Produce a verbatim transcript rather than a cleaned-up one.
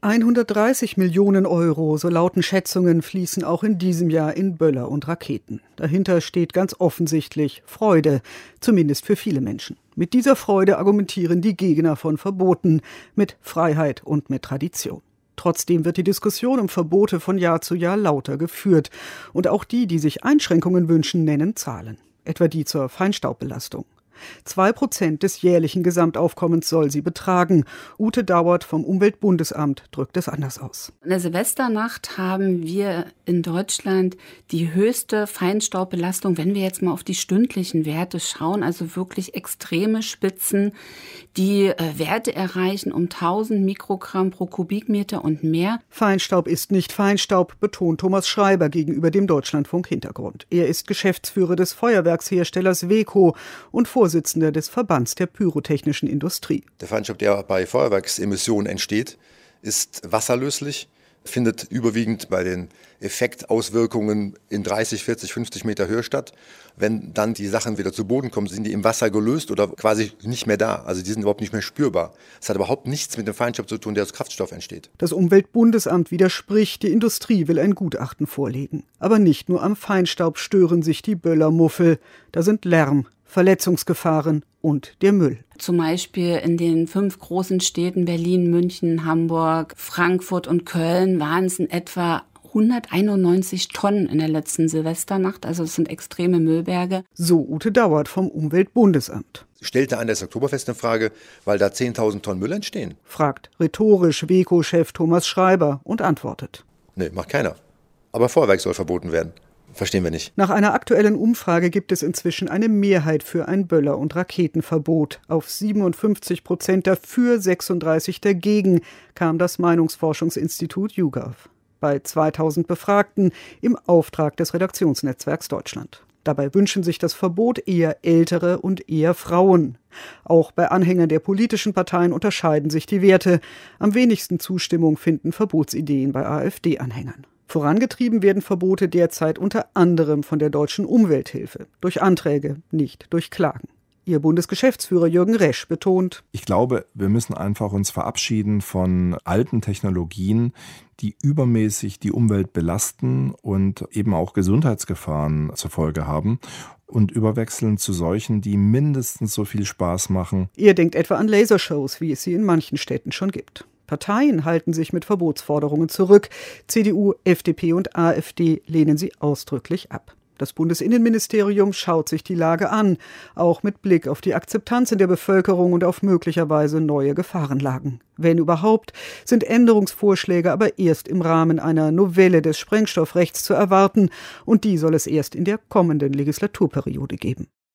hundertdreißig Millionen Euro, so lauten Schätzungen, fließen auch in diesem Jahr in Böller und Raketen. Dahinter steht ganz offensichtlich Freude, zumindest für viele Menschen. Mit dieser Freude argumentieren die Gegner von Verboten, mit Freiheit und mit Tradition. Trotzdem wird die Diskussion um Verbote von Jahr zu Jahr lauter geführt. Und auch die, die sich Einschränkungen wünschen, nennen Zahlen. Etwa die zur Feinstaubbelastung. Zwei Prozent des jährlichen Gesamtaufkommens soll sie betragen. Ute Dauert vom Umweltbundesamt drückt es anders aus. In der Silvesternacht haben wir in Deutschland die höchste Feinstaubbelastung, wenn wir jetzt mal auf die stündlichen Werte schauen, also wirklich extreme Spitzen, die äh, Werte erreichen um tausend Mikrogramm pro Kubikmeter und mehr. Feinstaub ist nicht Feinstaub, betont Thomas Schreiber gegenüber dem Deutschlandfunk Hintergrund. Er ist Geschäftsführer des Feuerwerksherstellers Weco und Vorsitzender des Verbands der pyrotechnischen Industrie. Der Feinstaub, der bei Feuerwerksemissionen entsteht, ist wasserlöslich, findet überwiegend bei den Effektauswirkungen in dreißig, vierzig, fünfzig Meter Höhe statt. Wenn dann die Sachen wieder zu Boden kommen, sind die im Wasser gelöst oder quasi nicht mehr da. Also die sind überhaupt nicht mehr spürbar. Das hat überhaupt nichts mit dem Feinstaub zu tun, der aus Kraftstoff entsteht. Das Umweltbundesamt widerspricht, die Industrie will ein Gutachten vorlegen. Aber nicht nur am Feinstaub stören sich die Böllermuffel. Da sind Lärm, Verletzungsgefahren und der Müll. Zum Beispiel in den fünf großen Städten Berlin, München, Hamburg, Frankfurt und Köln waren es in etwa hunderteinundneunzig Tonnen in der letzten Silvesternacht. Also es sind extreme Müllberge. So Ute Dauert vom Umweltbundesamt. Stellte an das Oktoberfest in Frage, weil da zehntausend Tonnen Müll entstehen? Fragt rhetorisch Weco-Chef Thomas Schreiber und antwortet. Nee, macht keiner. Aber Feuerwerk soll verboten werden. Verstehen wir nicht. Nach einer aktuellen Umfrage gibt es inzwischen eine Mehrheit für ein Böller- und Raketenverbot. Auf siebenundfünfzig Prozent dafür, sechsunddreißig dagegen, kam das Meinungsforschungsinstitut YouGov. Bei zweitausend Befragten im Auftrag des Redaktionsnetzwerks Deutschland. Dabei wünschen sich das Verbot eher Ältere und eher Frauen. Auch bei Anhängern der politischen Parteien unterscheiden sich die Werte. Am wenigsten Zustimmung finden Verbotsideen bei AfD-Anhängern. Vorangetrieben werden Verbote derzeit unter anderem von der Deutschen Umwelthilfe. Durch Anträge, nicht durch Klagen. Ihr Bundesgeschäftsführer Jürgen Resch betont: Ich glaube, wir müssen einfach uns verabschieden von alten Technologien, die übermäßig die Umwelt belasten und eben auch Gesundheitsgefahren zur Folge haben, und überwechseln zu solchen, die mindestens so viel Spaß machen. Er denkt etwa an Lasershows, wie es sie in manchen Städten schon gibt. Parteien halten sich mit Verbotsforderungen zurück. C D U, F D P und AfD lehnen sie ausdrücklich ab. Das Bundesinnenministerium schaut sich die Lage an, auch mit Blick auf die Akzeptanz in der Bevölkerung und auf möglicherweise neue Gefahrenlagen. Wenn überhaupt, sind Änderungsvorschläge aber erst im Rahmen einer Novelle des Sprengstoffrechts zu erwarten, und die soll es erst in der kommenden Legislaturperiode geben.